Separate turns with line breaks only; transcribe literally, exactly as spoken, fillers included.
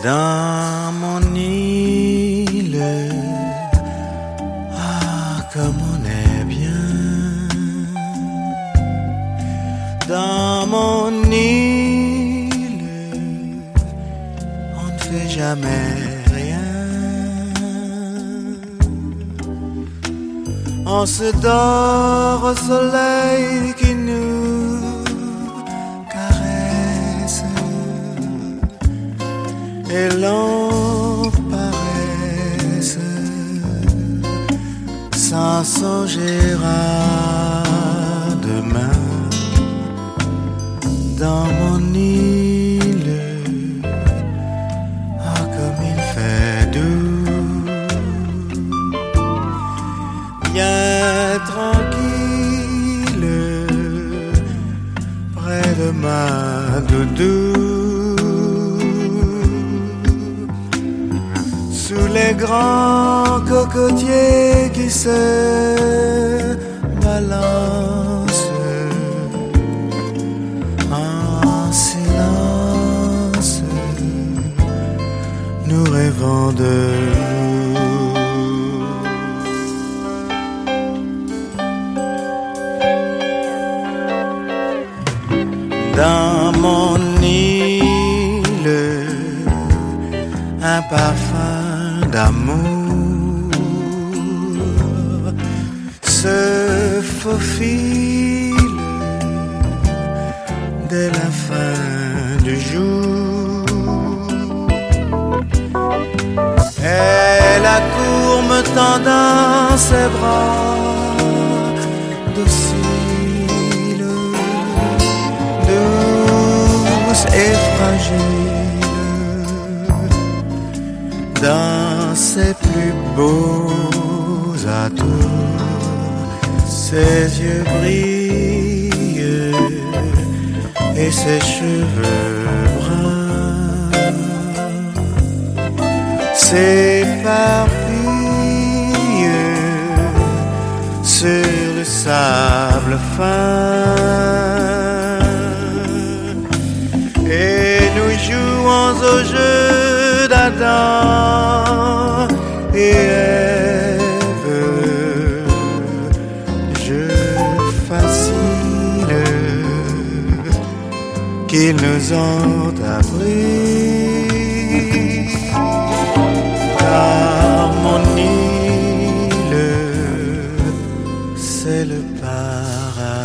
Dans mon île, ah comme on est bien. Dans mon île, on ne fait jamais rien. On se dort au soleil qui nous caresse et l'on paresse sans songer à demain. Dans mon île, ah comme il fait doux, bien tranquille, près de ma doudou. Sous les grands cocotiers qui se balancent en silence, nous rêvons de nous. Dans mon île, un parfum d'amour se faufile dès la fin du jour. Elle accourt me tendant ses bras dociles, douce et fragile. Dans ses plus beaux atours, ses yeux brillent et ses cheveux bruns s'éparpillent sur le sable fin. Et nous jouons au jeu d'Adam et Ève, jeu facile qu'ils nous ont appris. Car mon île, c'est le paradis.